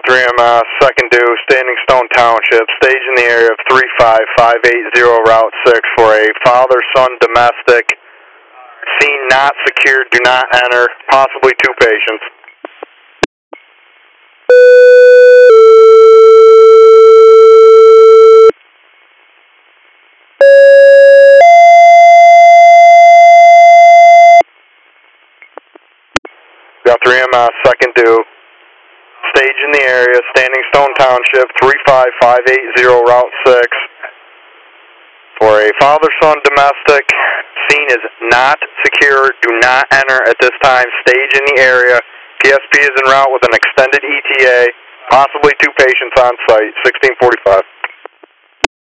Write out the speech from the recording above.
3M, second due, Standing Stone Township, stage in the area of 35580 Route 6 for a father-son domestic. Scene not secured, do not enter, possibly 2 patients. Got 3M, second due. Stage in the area, Standing Stone Township, 35580 Route 6 for a father-son domestic. Scene is not secure, do not enter at this time. Stage in the area. PSP is en route with an extended ETA, possibly 2 patients on site, 1645.